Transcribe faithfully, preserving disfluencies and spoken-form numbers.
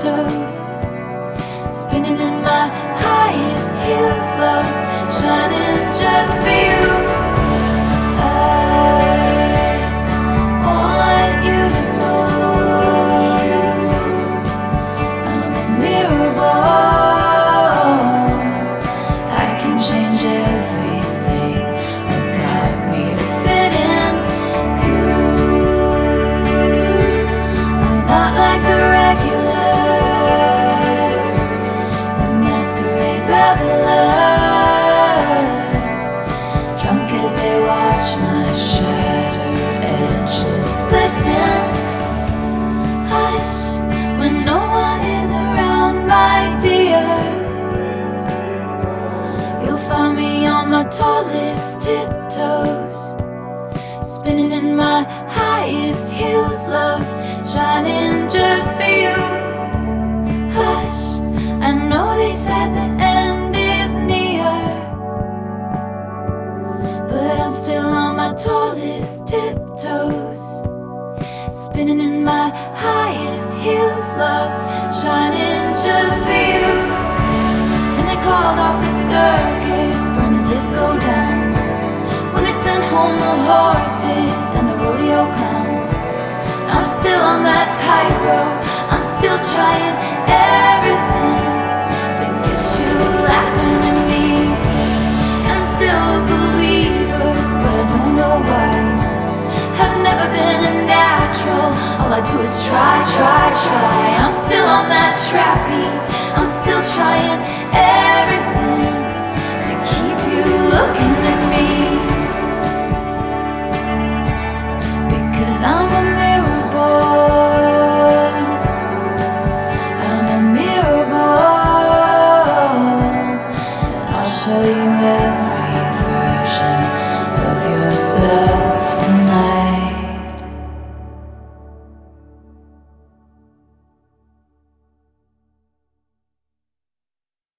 tiptoes, spinning in my highest heels, love, shining just for you. I want you to know I'm a mirror ball. I can change everything about me to fit in you. I'm not like the regulars, the masquerade revelers, drunk as they watch my shattered edges glisten. Hush, when no one is around, my dear, you'll find me on my tallest tiptoes, spinning in my highest heels, love, shining just for you. Hush, I know they said the end is near, but I'm still on my tallest tiptoes, spinning in my highest heels, love, shining just for you. And they called off the circus, burned the disco down, when they sent home the horses and the rodeo clowns. I'm still on that tightrope, I'm still trying everything to get you laughing at me. I'm still a believer, but I don't know why. I've never been a natural, all I do is try, try, try. I'm still on that trapeze, I'm still trying everything to keep you looking at me, because I'm a